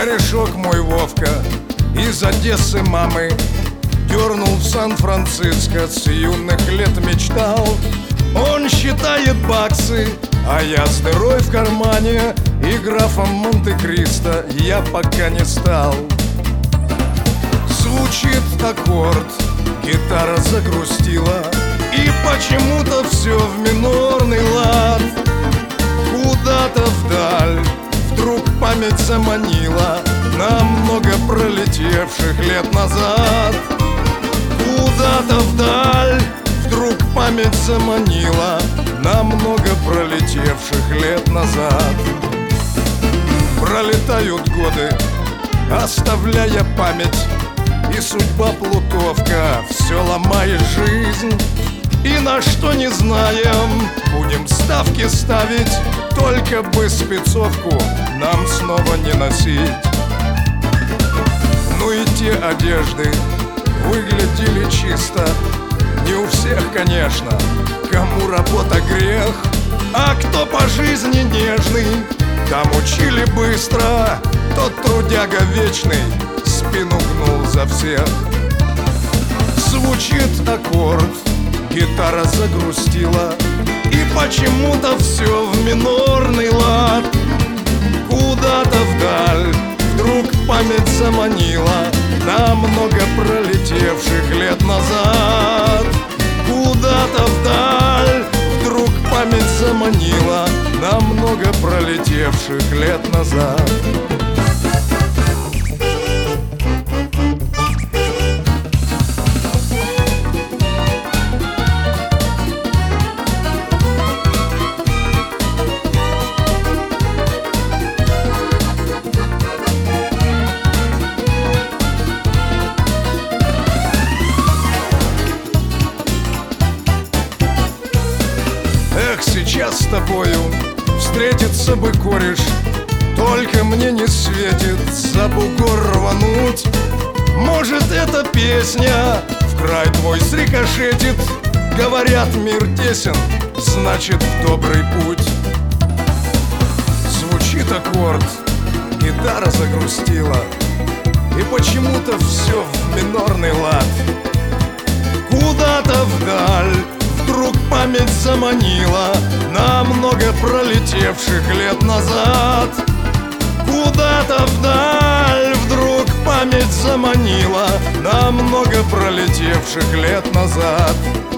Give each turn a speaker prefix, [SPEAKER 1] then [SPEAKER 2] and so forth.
[SPEAKER 1] Корешок мой Вовка из Одессы мамы дернул в Сан-Франциско, с юных лет мечтал. Он считает баксы, а я с дырой в кармане, и графом Монте-Кристо я пока не стал. Звучит аккорд, гитара загрустила, и почему-то все в минорный лад. Куда-то вдаль вдруг память заманила намного пролетевших лет назад. Куда-то вдаль вдруг память заманила намного пролетевших лет назад. Пролетают годы, оставляя память, и судьба плутовка все ломает жизнь. И на что не знаем, будем ставки ставить, только бы спецовку нам снова не носить. Ну и те одежды выглядели чисто, не у всех, конечно, кому работа грех. А кто по жизни нежный, там учили быстро, тот трудяга вечный спину гнул за всех. Звучит аккорд, гитара загрустила, и почему-то все в минорный лад. Куда-то вдаль вдруг память заманила намного пролетевших лет назад. Куда-то вдаль вдруг память заманила намного пролетевших лет назад. Сейчас с тобою встретиться бы кореш, только мне не светит за бугор рвануть. Может, эта песня в край твой срикошетит. Говорят, мир тесен, значит, в добрый путь. Звучит аккорд, гитара загрустила, и почему-то все в минорный лад. Куда-то вдаль вдруг память заманила намного пролетевших лет назад. Куда-то вдаль вдруг память заманила намного пролетевших лет назад.